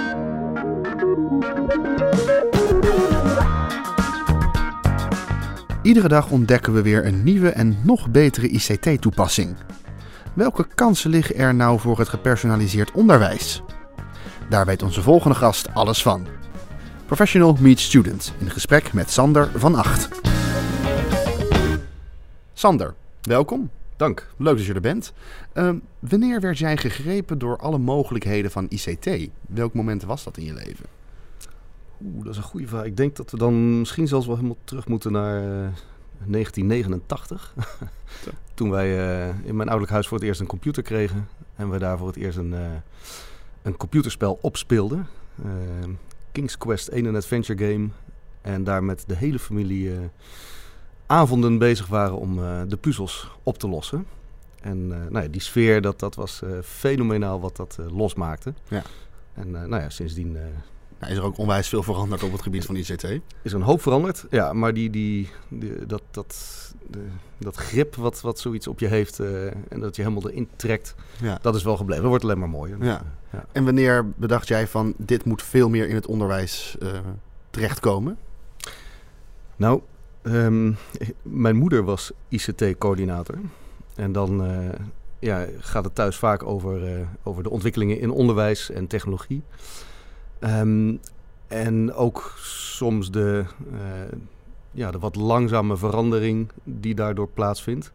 Iedere dag ontdekken we weer een nieuwe en nog betere ICT-toepassing. Welke kansen liggen er nou voor het gepersonaliseerd onderwijs? Daar weet onze volgende gast alles van. Professional Meets Student in gesprek met Sander van Acht. Sander, welkom. Dank. Leuk dat je er bent. Wanneer werd jij gegrepen door alle mogelijkheden van ICT? Welk moment was dat in je leven? Dat is een goede vraag. Ik denk dat we dan misschien zelfs wel helemaal terug moeten naar 1989. Toen wij in mijn ouderlijk huis voor het eerst een computer kregen. En we daar voor het eerst een computerspel opspeelden. King's Quest 1, een adventure game. En daar met de hele familie avonden bezig waren om de puzzels op te lossen. En die sfeer, dat was fenomenaal wat dat losmaakte. Ja. En sindsdien... is er ook onwijs veel veranderd op het gebied van ICT? Is er een hoop veranderd, ja, maar dat grip wat zoiets op je heeft en dat je helemaal erin trekt, dat is wel gebleven. Dat wordt alleen maar mooier. Ja. Ja. En wanneer bedacht jij van dit moet veel meer in het onderwijs terechtkomen? Nou, mijn moeder was ICT-coördinator en dan gaat het thuis vaak over de ontwikkelingen in onderwijs en technologie. En ook soms de wat langzame verandering die daardoor plaatsvindt.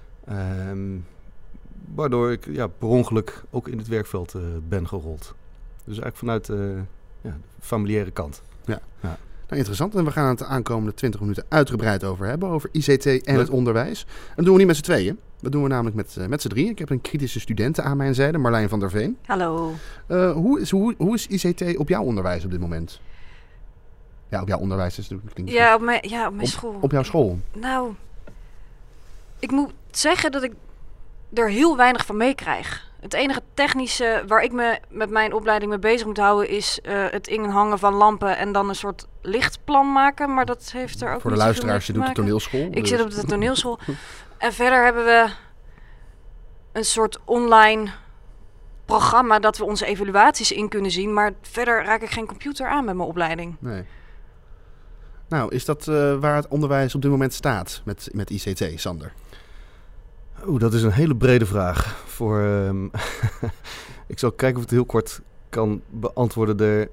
Waardoor ik per ongeluk ook in het werkveld ben gerold. Dus eigenlijk vanuit de familiaire kant. Ja. Nou, interessant. En we gaan het de aankomende 20 minuten uitgebreid over hebben. Over ICT en het onderwijs. En dat doen we niet met z'n tweeën. Dat doen we namelijk met z'n drieën. Ik heb een kritische studente aan mijn zijde, Marlijn van der Veen. Hallo. Hoe is ICT op jouw onderwijs op dit moment? Ja, op jouw onderwijs is het natuurlijk... Op mijn school. Op jouw school? Nou, ik moet zeggen dat ik er heel weinig van meekrijg. Het enige technische waar ik me met mijn opleiding mee bezig moet houden is het inhangen van lampen en dan een soort lichtplan maken. Maar dat heeft er ook voor de luisteraars, je doet de toneelschool. Ik zit op de toneelschool. En verder hebben we een soort online programma dat we onze evaluaties in kunnen zien. Maar verder raak ik geen computer aan met mijn opleiding. Nee. Nou, is dat waar het onderwijs op dit moment staat met ICT, Sander? Dat is een hele brede vraag. Ik zal kijken of ik het heel kort kan beantwoorden.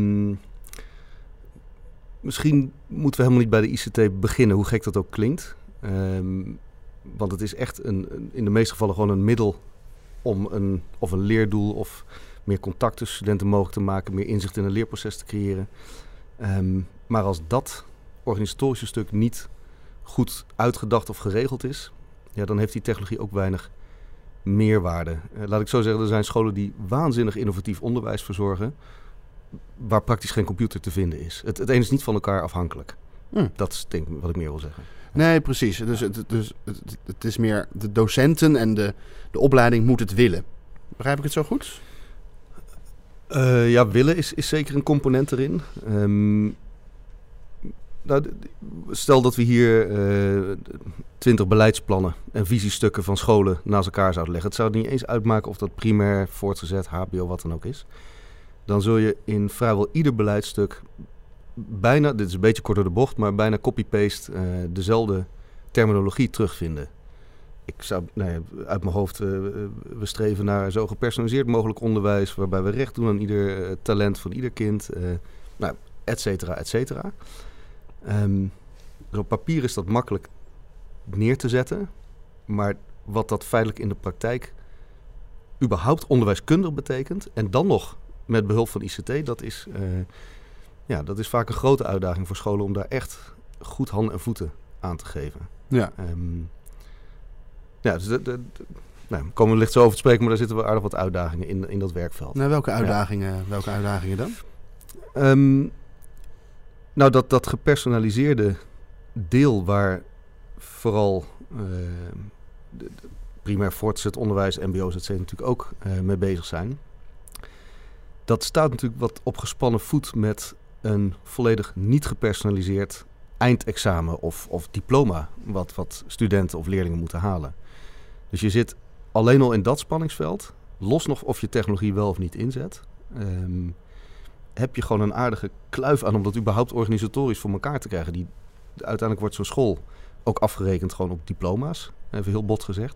Misschien moeten we helemaal niet bij de ICT beginnen, hoe gek dat ook klinkt. Want het is echt in de meeste gevallen gewoon een middel om een leerdoel of meer contact tussen studenten mogelijk te maken, meer inzicht in een leerproces te creëren. Maar als dat organisatorische stuk niet goed uitgedacht of geregeld is, dan heeft die technologie ook weinig meerwaarde. Laat ik zo zeggen, er zijn scholen die waanzinnig innovatief onderwijs verzorgen, waar praktisch geen computer te vinden is. Het een is niet van elkaar afhankelijk. Dat is denk ik wat ik meer wil zeggen. Nee, precies. Dus het is meer de docenten en de opleiding moet het willen. Begrijp ik het zo goed? Willen is zeker een component erin. Stel dat we hier 20 beleidsplannen en visiestukken van scholen naast elkaar zouden leggen. Het zou niet eens uitmaken of dat primair, voortgezet, HBO, wat dan ook is. Dan zul je in vrijwel ieder beleidstuk bijna, dit is een beetje kort door de bocht, maar bijna copy-paste dezelfde terminologie terugvinden. Ik zou, uit mijn hoofd, we streven naar zo gepersonaliseerd mogelijk onderwijs, waarbij we recht doen aan ieder talent van ieder kind, et cetera, et cetera. Dus op papier is dat makkelijk neer te zetten, maar wat dat feitelijk in de praktijk überhaupt onderwijskundig betekent, en dan nog met behulp van ICT, dat is vaak een grote uitdaging voor scholen om daar echt goed handen en voeten aan te geven. Ja. Dus komen we licht zo over te spreken, maar daar zitten wel aardig wat uitdagingen in dat werkveld. Nou, welke uitdagingen dan? Dat gepersonaliseerde deel waar vooral primair voortgezet onderwijs, mbo's, etc. natuurlijk ook mee bezig zijn. Dat staat natuurlijk wat op gespannen voet met een volledig niet gepersonaliseerd eindexamen of diploma wat studenten of leerlingen moeten halen. Dus je zit alleen al in dat spanningsveld, los nog of je technologie wel of niet inzet. heb je gewoon een aardige kluif aan om dat überhaupt organisatorisch voor elkaar te krijgen. Uiteindelijk wordt zo'n school ook afgerekend gewoon op diploma's, even heel bot gezegd.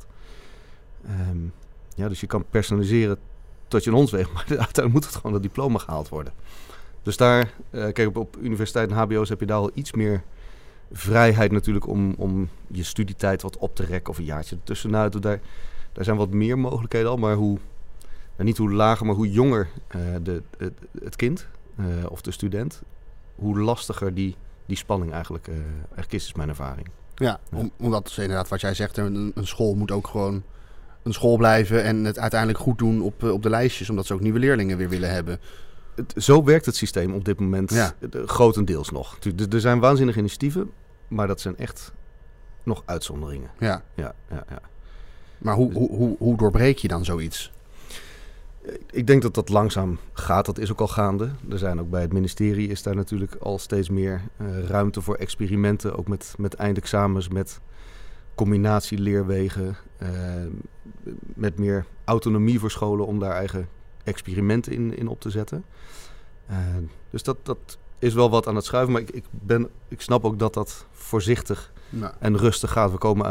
Dus je kan personaliseren tot je een hond weegt, maar uiteindelijk moet het gewoon dat diploma gehaald worden. Dus daar, kijk, op universiteit en hbo's heb je daar al iets meer vrijheid natuurlijk om je studietijd wat op te rekken of een jaartje ertussenuit. Daar zijn wat meer mogelijkheden al, maar niet hoe lager, maar hoe jonger het kind of de student, hoe lastiger die spanning eigenlijk is mijn ervaring. Ja, omdat inderdaad wat jij zegt, een school moet ook gewoon een school blijven en het uiteindelijk goed doen op de lijstjes, omdat ze ook nieuwe leerlingen weer willen hebben. Zo werkt het systeem op dit moment grotendeels nog. Er zijn waanzinnige initiatieven, maar dat zijn echt nog uitzonderingen. Ja. Ja. Maar hoe doorbreek je dan zoiets? Ik denk dat dat langzaam gaat. Dat is ook al gaande. Er zijn ook bij het ministerie is daar natuurlijk al steeds meer ruimte voor experimenten. Ook met eindexamens, met combinatieleerwegen. Met meer autonomie voor scholen om daar eigen experimenten in op te zetten. Dus dat is wel wat aan het schuiven. Maar ik snap ook dat voorzichtig en rustig gaat. We komen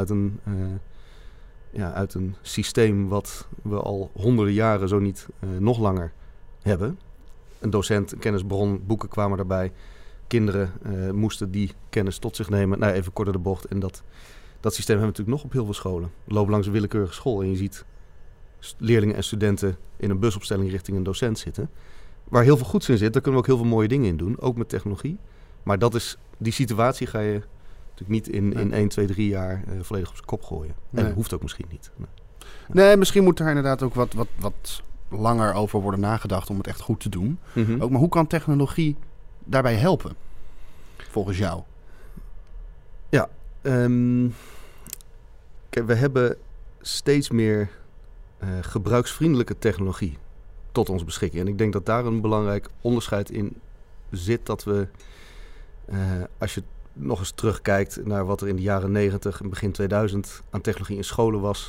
uit een systeem wat we al honderden jaren, zo niet nog langer hebben. Een docent, een kennisbron, boeken kwamen daarbij. Kinderen moesten die kennis tot zich nemen. Nou, even korter de bocht. En dat systeem hebben we natuurlijk nog op heel veel scholen. We lopen langs een willekeurige school en je ziet leerlingen en studenten in een busopstelling richting een docent zitten. Waar heel veel goeds in zit, daar kunnen we ook heel veel mooie dingen in doen. Ook met technologie. Maar die situatie ga je natuurlijk niet in 1, 2, 3 jaar volledig op zijn kop gooien. En dat hoeft ook misschien niet. Nee, misschien moet daar inderdaad ook wat langer over worden nagedacht om het echt goed te doen. Mm-hmm. Ook, maar hoe kan technologie daarbij helpen, volgens jou? Ja, kijk, we hebben steeds meer gebruiksvriendelijke technologie tot onze beschikking. En ik denk dat daar een belangrijk onderscheid in zit, dat we, als je nog eens terugkijkt naar wat er in de jaren 90 en begin 2000 aan technologie in scholen was.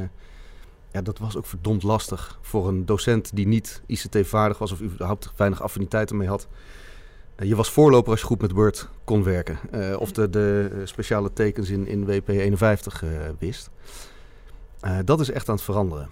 Dat was ook verdomd lastig voor een docent die niet ICT-vaardig was of überhaupt weinig affiniteit ermee had. Je was voorloper als je goed met Word kon werken. Of de speciale tekens in WP51 wist. Dat is echt aan het veranderen.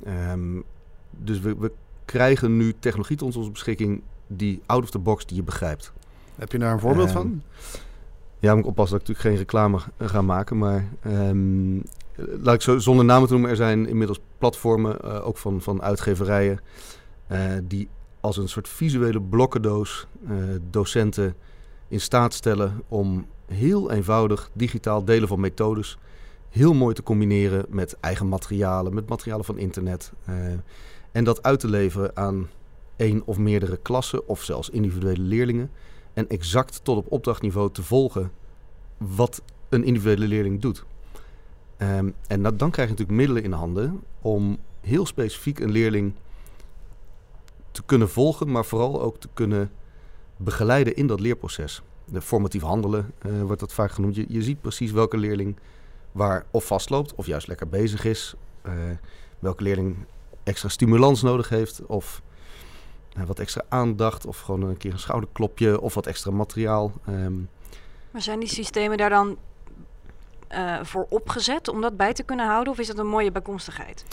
Dus we krijgen nu technologie tot onze beschikking die out of the box die je begrijpt. Heb je daar een voorbeeld van? Ja, moet ik oppassen dat ik natuurlijk geen reclame ga maken. Maar laat ik zo zonder namen te noemen. Er zijn inmiddels platformen, ook van uitgeverijen, die als een soort visuele blokkendoos docenten in staat stellen om heel eenvoudig digitaal delen van methodes heel mooi te combineren met eigen materialen, met materialen van internet. En dat uit te leveren aan 1 of meerdere klassen of zelfs individuele leerlingen. En exact tot op opdrachtniveau te volgen wat een individuele leerling doet. En dan krijg je natuurlijk middelen in handen om heel specifiek een leerling te kunnen volgen, maar vooral ook te kunnen begeleiden in dat leerproces. De formatief handelen wordt dat vaak genoemd. Je ziet precies welke leerling waar of vastloopt of juist lekker bezig is. Welke leerling extra stimulans nodig heeft of wat extra aandacht of gewoon een keer een schouderklopje of wat extra materiaal. Maar zijn die systemen daar dan voor opgezet om dat bij te kunnen houden of is dat een mooie bijkomstigheid?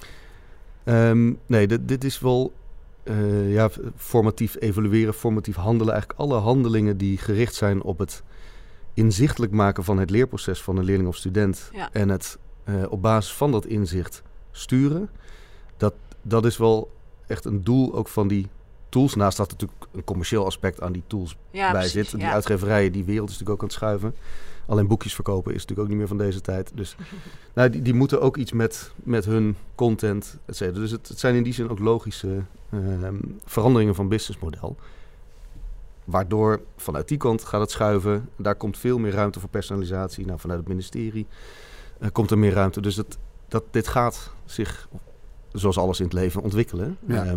Nee, dit is wel formatief evalueren, formatief handelen. Eigenlijk alle handelingen die gericht zijn op het inzichtelijk maken van het leerproces van een leerling of student. Ja. En het op basis van dat inzicht sturen. Dat is wel echt een doel ook van die tools. Naast dat natuurlijk een commercieel aspect aan die tools bij zit. Die uitgeverijen, die wereld is natuurlijk ook aan het schuiven. Alleen boekjes verkopen is natuurlijk ook niet meer van deze tijd. Dus die moeten ook iets met hun content, et cetera. Dus het zijn in die zin ook logische veranderingen van businessmodel. Waardoor vanuit die kant gaat het schuiven. Daar komt veel meer ruimte voor personalisatie. Vanuit het ministerie komt er meer ruimte. Dus dit gaat zich, zoals alles in het leven, ontwikkelen. Ja.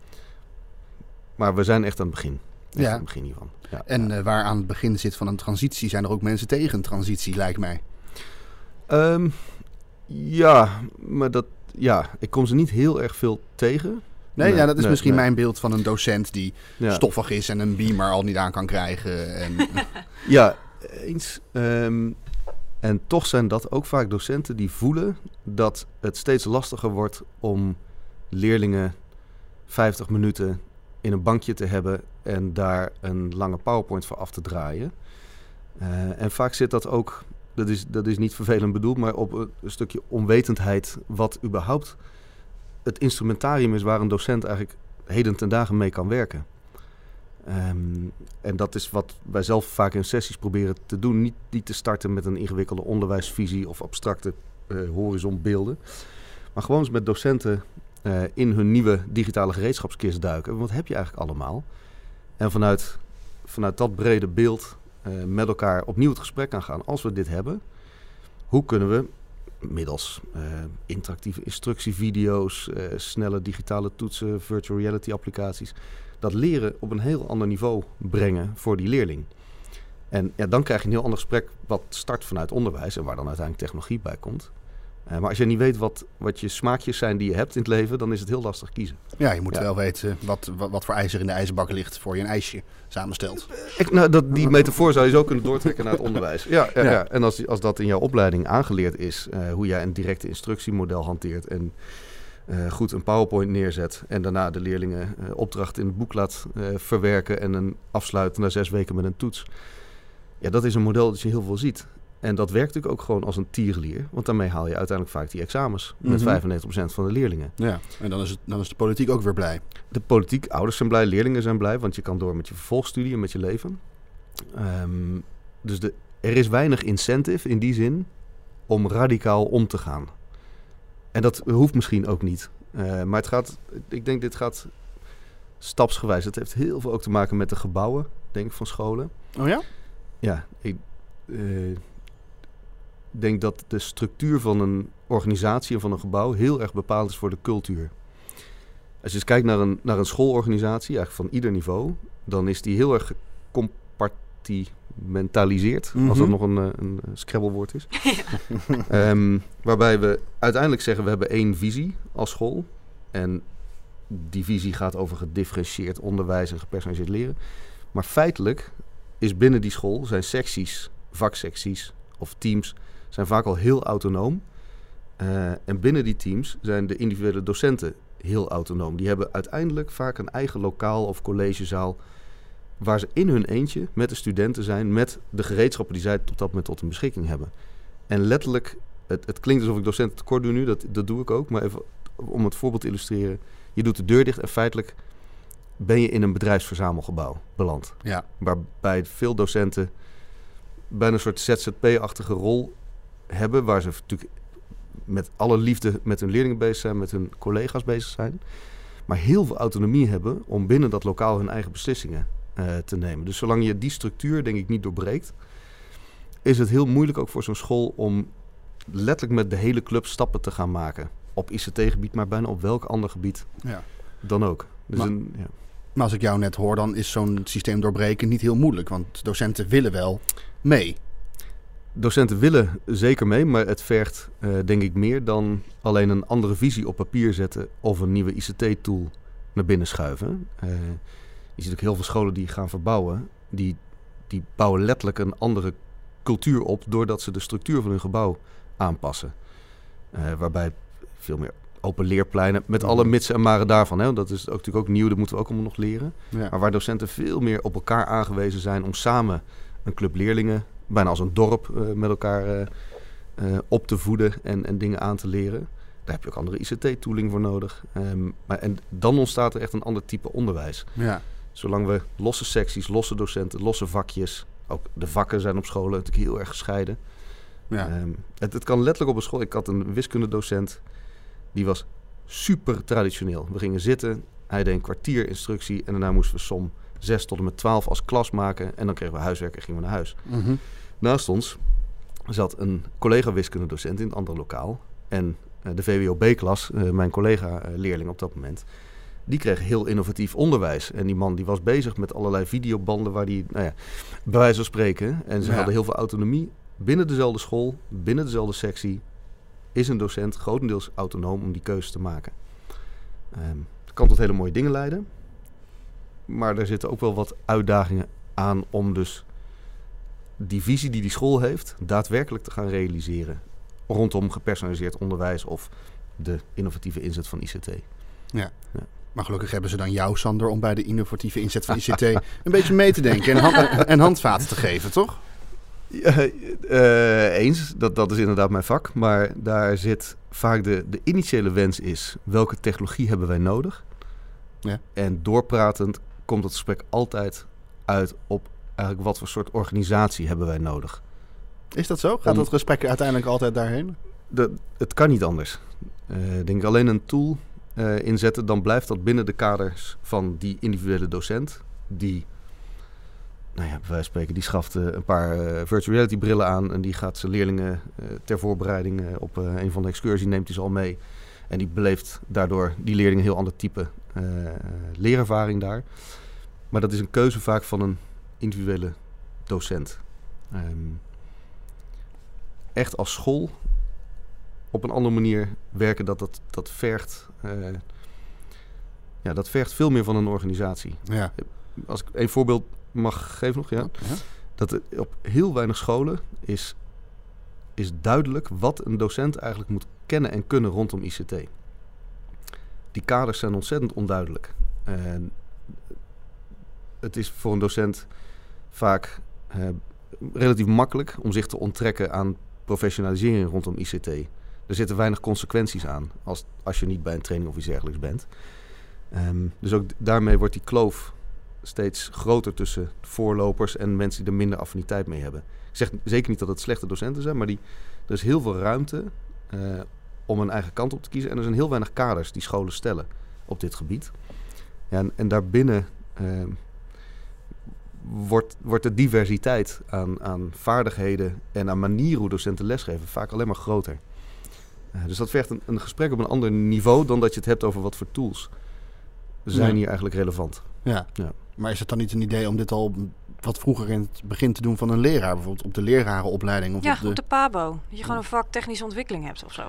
Maar we zijn echt aan het begin. Aan het begin hiervan. Ja. En waar aan het begin zit van een transitie, zijn er ook mensen tegen een transitie, lijkt mij. Maar ik kom ze niet heel erg veel tegen. Nee, dat is misschien nee. mijn beeld van een docent die stoffig is en een beamer al niet aan kan krijgen. En... Ja, eens. En toch zijn dat ook vaak docenten die voelen dat het steeds lastiger wordt om leerlingen 50 minuten in een bankje te hebben en daar een lange PowerPoint voor af te draaien. En vaak zit dat ook, dat is niet vervelend bedoeld, maar op een stukje onwetendheid wat überhaupt het instrumentarium is waar een docent eigenlijk heden ten dagen mee kan werken. En dat is wat wij zelf vaak in sessies proberen te doen. Niet te starten met een ingewikkelde onderwijsvisie of abstracte horizonbeelden. Maar gewoon eens met docenten in hun nieuwe digitale gereedschapskist duiken. Wat heb je eigenlijk allemaal? En vanuit dat brede beeld met elkaar opnieuw het gesprek aangaan. Als we dit hebben, hoe kunnen we middels interactieve instructievideo's, snelle digitale toetsen, virtual reality applicaties, dat leren op een heel ander niveau brengen voor die leerling. En dan krijg je een heel ander gesprek wat start vanuit onderwijs en waar dan uiteindelijk technologie bij komt. Maar als je niet weet wat je smaakjes zijn die je hebt in het leven, dan is het heel lastig kiezen. Ja, je moet wel weten wat voor ijzer in de ijzerbak ligt voor je een ijsje samenstelt. Die metafoor zou je zo kunnen doortrekken naar het onderwijs. Ja. En als dat in jouw opleiding aangeleerd is, hoe jij een directe instructiemodel hanteert en goed een PowerPoint neerzet en daarna de leerlingen opdracht in het boek laat verwerken en een afsluiten na 6 weken met een toets. Ja, dat is een model dat je heel veel ziet. En dat werkt natuurlijk ook gewoon als een tierenlier. Want daarmee haal je uiteindelijk vaak die examens. Met 95% van de leerlingen. Ja, en dan is de politiek ook weer blij. De politiek, ouders zijn blij, leerlingen zijn blij. Want je kan door met je vervolgstudie en met je leven. Dus er is weinig incentive in die zin om radicaal om te gaan. En dat hoeft misschien ook niet. Maar ik denk dit gaat stapsgewijs. Het heeft heel veel ook te maken met de gebouwen, denk ik, van scholen. Oh ja? Ja, ik denk dat de structuur van een organisatie en van een gebouw heel erg bepaald is voor de cultuur. Als je eens kijkt naar een schoolorganisatie, eigenlijk van ieder niveau, dan is die heel erg gecompartimentaliseerd, als dat nog een Scrabblewoord is. Waarbij we uiteindelijk zeggen, we hebben 1 visie als school. En die visie gaat over gedifferentieerd onderwijs en gepersonaliseerd leren. Maar feitelijk is binnen die school zijn secties, vaksecties of teams zijn vaak al heel autonoom. En binnen die teams zijn de individuele docenten heel autonoom. Die hebben uiteindelijk vaak een eigen lokaal of collegezaal waar ze in hun eentje met de studenten zijn, met de gereedschappen die zij op dat moment tot hun beschikking hebben. En letterlijk, het klinkt alsof ik docenten tekort doe nu, dat doe ik ook. Maar even om het voorbeeld te illustreren. Je doet de deur dicht en feitelijk ben je in een bedrijfsverzamelgebouw beland. Ja. Waarbij veel docenten bijna een soort ZZP-achtige rol hebben, waar ze natuurlijk met alle liefde met hun leerlingen bezig zijn, met hun collega's bezig zijn, maar heel veel autonomie hebben om binnen dat lokaal hun eigen beslissingen te nemen. Dus zolang je die structuur, denk ik, niet doorbreekt, is het heel moeilijk ook voor zo'n school om letterlijk met de hele club stappen te gaan maken. Op ICT-gebied, maar bijna op welk ander gebied dan ook. Dus maar als ik jou net hoor, dan is zo'n systeem doorbreken niet heel moeilijk, want docenten willen wel mee. Docenten willen zeker mee, maar het vergt denk ik meer dan alleen een andere visie op papier zetten of een nieuwe ICT-tool naar binnen schuiven. Je ziet ook heel veel scholen die gaan verbouwen, die bouwen letterlijk een andere cultuur op doordat ze de structuur van hun gebouw aanpassen. Waarbij veel meer open leerpleinen, met alle mitsen en maren daarvan. Hè? Dat is ook, natuurlijk ook nieuw, dat moeten we ook allemaal nog leren. Ja. Maar waar docenten veel meer op elkaar aangewezen zijn om samen een club leerlingen, bijna als een dorp, met elkaar op te voeden en dingen aan te leren. Daar heb je ook andere ICT-tooling voor nodig. En dan ontstaat er echt een ander type onderwijs. Ja. Zolang we losse secties, losse docenten, losse vakjes, ook de vakken zijn op scholen natuurlijk heel erg gescheiden. Ja. Het kan letterlijk op een school. Ik had een wiskundedocent, die was super traditioneel. We gingen zitten, hij deed een kwartier instructie en daarna moesten we som 6 tot en met 12 als klas maken. En dan kregen we huiswerk en gingen we naar huis. Mm-hmm. Naast ons zat een collega wiskundedocent in het andere lokaal. En de VWO-B-klas, mijn collega-leerling op dat moment, die kreeg heel innovatief onderwijs. En die man die was bezig met allerlei videobanden waar die, bij wijze van spreken. En ze hadden heel veel autonomie. Binnen dezelfde school, binnen dezelfde sectie, is een docent grotendeels autonoom om die keuze te maken. kan tot hele mooie dingen leiden. Maar er zitten ook wel wat uitdagingen aan om dus die visie die school heeft daadwerkelijk te gaan realiseren rondom gepersonaliseerd onderwijs of de innovatieve inzet van ICT. Ja. Maar gelukkig hebben ze dan jou, Sander, om bij de innovatieve inzet van ICT een beetje mee te denken en handvaten te geven, toch? Eens, dat is inderdaad mijn vak. Maar daar zit vaak de initiële wens is, welke technologie hebben wij nodig? Ja. En doorpratend komt het gesprek altijd uit op eigenlijk wat voor soort organisatie hebben wij nodig. Is dat zo? Gaat dat gesprek uiteindelijk altijd daarheen? Het kan niet anders. Denk ik alleen een tool inzetten, dan blijft dat binnen de kaders van die individuele docent. Die, bij wijze van spreken, die schaft een paar virtual reality brillen aan en die gaat zijn leerlingen ter voorbereiding op een van de excursies, neemt hij ze al mee. En die beleeft daardoor die leerlingen een heel ander type leerervaring daar. Maar dat is een keuze vaak van een individuele docent. Echt als school op een andere manier werken, dat vergt dat vergt veel meer van een organisatie. Ja. Als ik een voorbeeld mag geven nog, ja. Dat op heel weinig scholen is duidelijk wat een docent eigenlijk moet kennen en kunnen rondom ICT. Die kaders zijn ontzettend onduidelijk. Het is voor een docent vaak relatief makkelijk om zich te onttrekken aan professionalisering rondom ICT. Er zitten weinig consequenties aan als je niet bij een training of iets dergelijks bent. Dus ook daarmee wordt die kloof steeds groter tussen voorlopers en mensen die er minder affiniteit mee hebben. Ik zeg zeker niet dat het slechte docenten zijn, maar er is heel veel ruimte om een eigen kant op te kiezen. En er zijn heel weinig kaders die scholen stellen op dit gebied. Ja, en daarbinnen wordt de diversiteit aan vaardigheden en aan manieren hoe docenten lesgeven vaak alleen maar groter. Dus dat vergt een gesprek op een ander niveau dan dat je het hebt over wat voor tools zijn hier eigenlijk relevant. Ja. Maar is het dan niet een idee om dit al wat vroeger in het begin te doen van een leraar? Bijvoorbeeld op de lerarenopleiding? Of op de PABO. Dat je gewoon een vak technische ontwikkeling hebt of zo.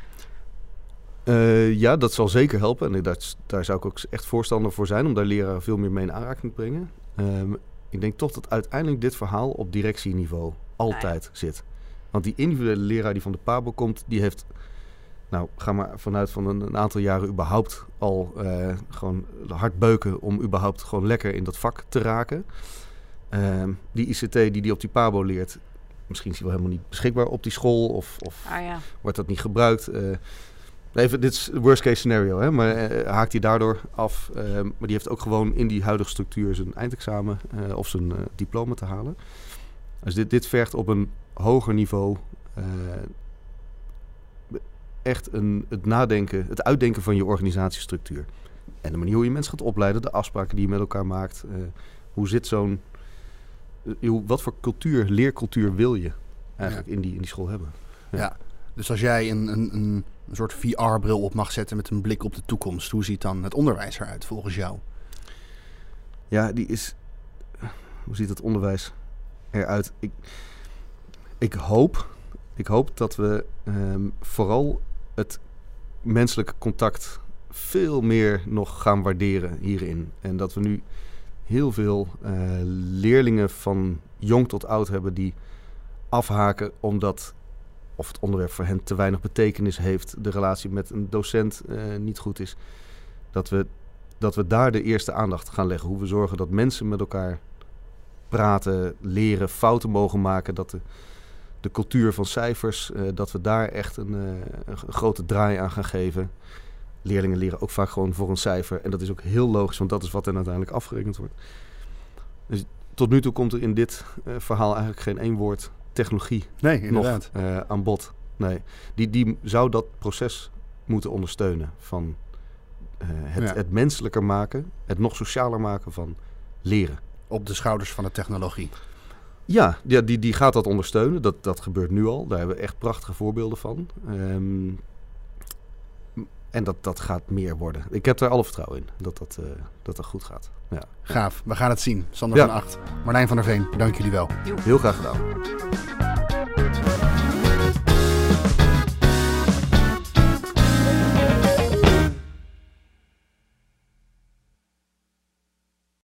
Ja. Dat zal zeker helpen. En daar zou ik ook echt voorstander voor zijn om daar leraren veel meer mee in aanraking te brengen. Ik denk toch dat uiteindelijk dit verhaal op directieniveau altijd zit. Want die individuele leraar die van de PABO komt, die heeft, ga maar vanuit van een aantal jaren überhaupt al gewoon hard beuken om überhaupt gewoon lekker in dat vak te raken. Die ICT die op die PABO leert, misschien is die wel helemaal niet beschikbaar op die school of wordt dat niet gebruikt. Even, dit is worst case scenario, hè? Maar haakt hij daardoor af. Maar die heeft ook gewoon in die huidige structuur zijn eindexamen of zijn diploma te halen. Dus dit vergt op een hoger niveau echt het nadenken, het uitdenken van je organisatiestructuur. En de manier hoe je mensen gaat opleiden, de afspraken die je met elkaar maakt. Hoe zit wat voor leercultuur wil je eigenlijk in die school hebben? Ja. Dus als jij een soort VR-bril op mag zetten met een blik op de toekomst, hoe ziet dan het onderwijs eruit volgens jou? Ja, hoe ziet het onderwijs eruit? Ik hoop dat we vooral het menselijke contact veel meer nog gaan waarderen hierin. En dat we nu heel veel leerlingen van jong tot oud hebben die afhaken omdat of het onderwerp voor hen te weinig betekenis heeft, de relatie met een docent niet goed is. Dat we daar de eerste aandacht gaan leggen. Hoe we zorgen dat mensen met elkaar praten, leren, fouten mogen maken. Dat de cultuur van cijfers, dat we daar echt een grote draai aan gaan geven. Leerlingen leren ook vaak gewoon voor een cijfer. En dat is ook heel logisch, want dat is wat er uiteindelijk afgerekend wordt. Dus tot nu toe komt er in dit verhaal eigenlijk geen één woord technologie nog aan bod. Nee. Die zou dat proces moeten ondersteunen van het menselijker maken, het nog socialer maken van leren. Op de schouders van de technologie. Ja, die gaat dat ondersteunen. Dat gebeurt nu al. Daar hebben we echt prachtige voorbeelden van. En dat gaat meer worden. Ik heb er alle vertrouwen in dat goed gaat. Ja. Gaaf, we gaan het zien. Sander van Acht, Marlijn van der Veen, dank jullie wel. Heel graag gedaan.